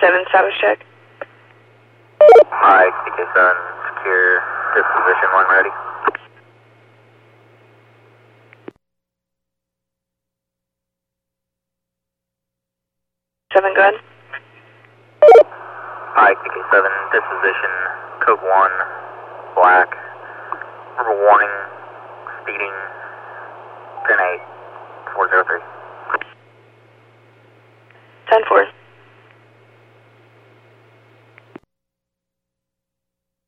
KK7 status check. Hi, KK7, secure disposition when ready. Seven, go ahead. Hi, KK7, disposition, code 1, black. Verbal warning, speeding, 10-8.